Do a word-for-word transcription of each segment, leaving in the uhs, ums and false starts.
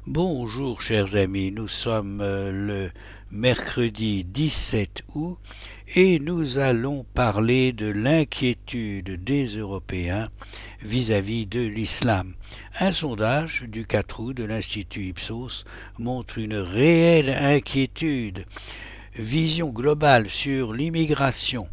Bonjour chers amis, nous sommes euh, le mercredi dix-sept août et nous allons parler de l'inquiétude des Européens vis-à-vis de l'islam. Un sondage du quatre août de l'Institut Ipsos montre une réelle inquiétude. Vision globale sur l'immigration.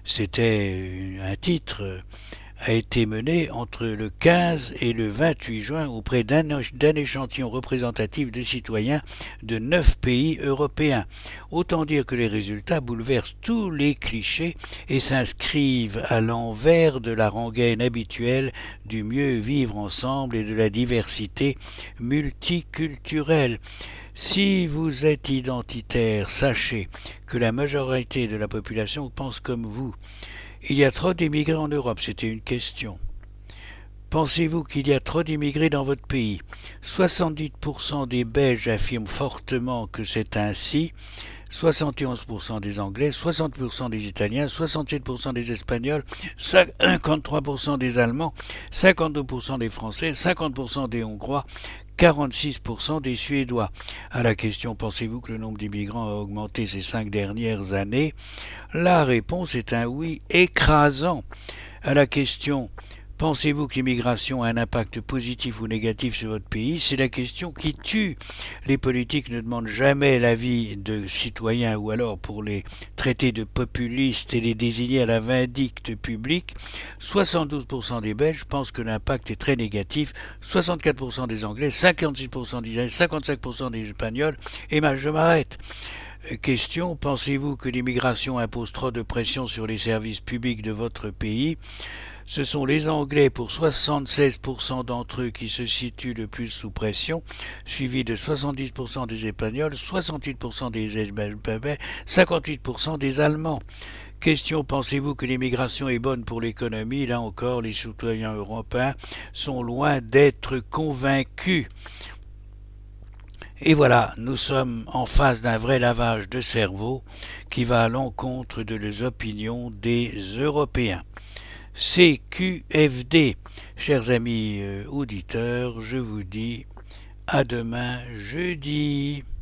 C'était un titre a été menée entre le quinze et le vingt-huit juin auprès d'un échantillon représentatif de citoyens de neuf pays européens. Autant dire que les résultats bouleversent tous les clichés et s'inscrivent à l'envers de la rengaine habituelle du mieux vivre ensemble et de la diversité multiculturelle. Si vous êtes identitaire, sachez que la majorité de la population pense comme vous. Il y a trop d'immigrés en Europe, c'était une question. Pensez-vous qu'il y a trop d'immigrés dans votre pays? soixante-dix pour cent des Belges affirment fortement que c'est ainsi, soixante et onze pour cent des Anglais, soixante pour cent des Italiens, soixante-sept pour cent des Espagnols, cinquante-trois pour cent des Allemands, cinquante-deux pour cent des Français, cinquante pour cent des Hongrois, quarante-six pour cent des Suédois. À la question « Pensez-vous que le nombre d'immigrants a augmenté ces cinq dernières années ?» La réponse est un oui écrasant. À la question « Pensez-vous que l'immigration a un impact positif ou négatif sur votre pays ?» C'est la question qui tue. Les politiques ne demandent jamais l'avis de citoyens ou alors pour les traiter de populistes et les désigner à la vindicte publique. soixante-douze pour cent des Belges pensent que l'impact est très négatif, soixante-quatre pour cent des Anglais, cinquante-six pour cent des Italiens, cinquante-cinq pour cent des Espagnols. Et ben, je m'arrête. Question, pensez-vous que l'immigration impose trop de pression sur les services publics de votre pays? Ce sont les Anglais pour soixante-seize pour cent d'entre eux qui se situent le plus sous pression, suivis de soixante-dix pour cent des Espagnols, soixante-huit pour cent des Espagnols, cinquante-huit pour cent des Allemands. Question, pensez-vous que l'immigration est bonne pour l'économie? Là encore, les citoyens européens sont loin d'être convaincus. Et voilà, nous sommes en face d'un vrai lavage de cerveau qui va à l'encontre de les opinions des Européens. C Q F D. Chers amis euh, auditeurs, je vous dis à demain jeudi.